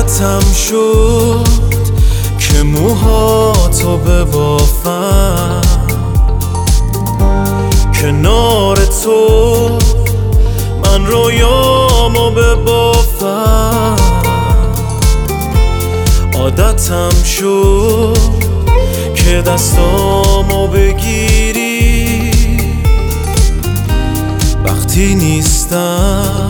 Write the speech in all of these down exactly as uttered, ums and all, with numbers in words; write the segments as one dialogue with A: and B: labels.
A: عادتم شد که موهاتو ببافم، کنار تو من رویامو ببافم. عادتم شد که دستامو بگیری وقتی نیستم،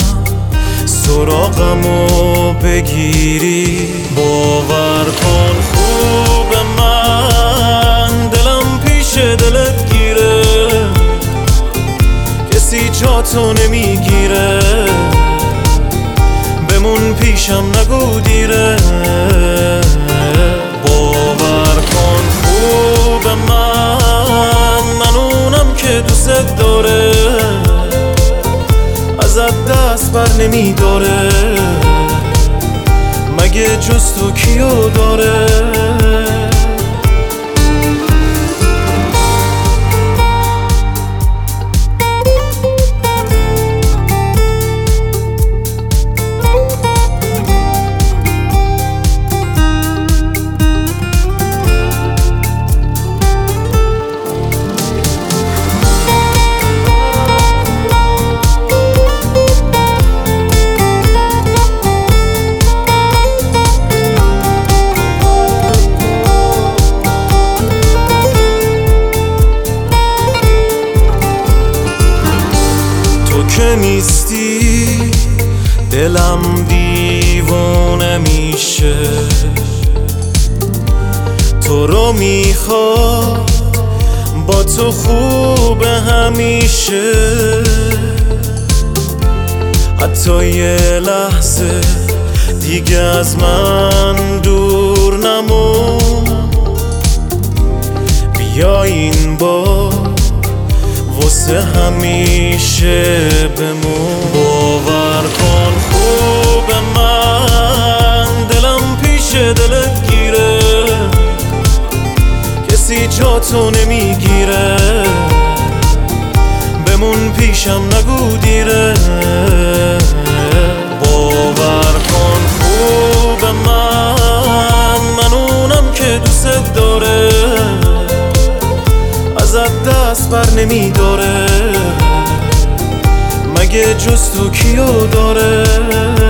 A: سراغمو بگیری. باور کن خوب من دلم پیش دلت گیره، کسی جاتو نمیگیره. بمون پیشم نگو دیره. باور کن خوب من، من اونم که دوست داره، ازت دست بر نمی داره. مگه جز تو کیو داره؟ که نیستی دلم دیوانه میشه، تو رو میخواد با تو خوب همیشه. حتی یه لحظه دیگه از من دور نمون، بیا این بار واسه همیشه بمون. باور کن خوب من دلم پیش دلت گیره، کسی جاتو نمیگیره. بمون پیشم نگو دیره. باور کن خوب من، من اونم که دوست داره، ازت دست بر نمی داره. مگه جز تو کیو داره؟